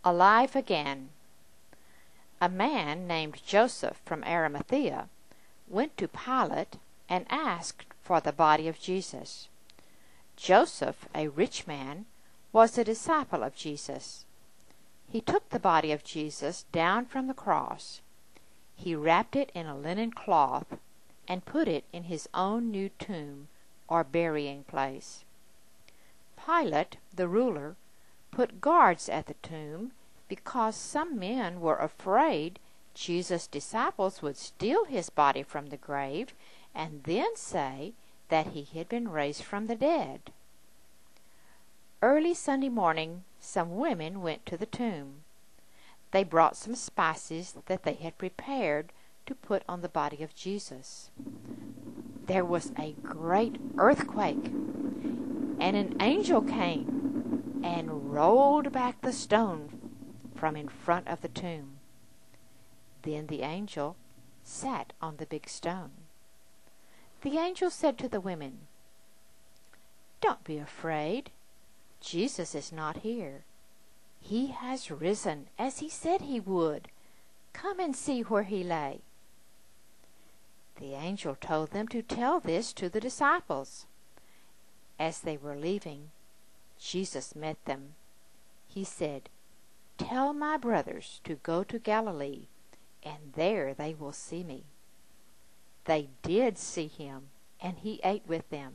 Alive again. A man named Joseph from Arimathea went to Pilate and asked for the body of Jesus. Joseph, a rich man, was a disciple of Jesus. He took the body of Jesus down from the cross. He wrapped it in a linen cloth and put it in his own new tomb or burying place. Pilate, the ruler, put guards at the tomb because some men were afraid Jesus' disciples would steal his body from the grave and then say that he had been raised from the dead. Early Sunday morning, some women went to the tomb. They brought some spices that they had prepared to put on the body of Jesus. There was a great earthquake, and an angel came and rolled back the stone from in front of the tomb. Then the angel sat on the big stone. The angel said to the women, "Don't be afraid. Jesus is not here. He has risen, as he said he would. Come and see where he lay." The angel told them to tell this to the disciples. As they were leaving, Jesus met them. He said, "Tell my brothers to go to Galilee, and there they will see me." They did see him, and he ate with them.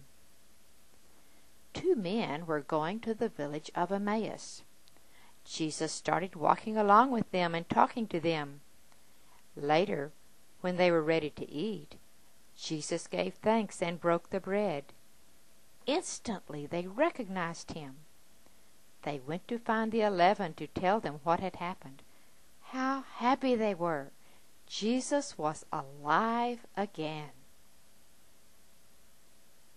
2 men were going to the village of Emmaus. Jesus started walking along with them and talking to them. Later, when they were ready to eat, Jesus gave thanks and broke the bread. Instantly they recognized him. They went to find the 11 to tell them what had happened. How happy they were! Jesus was alive again.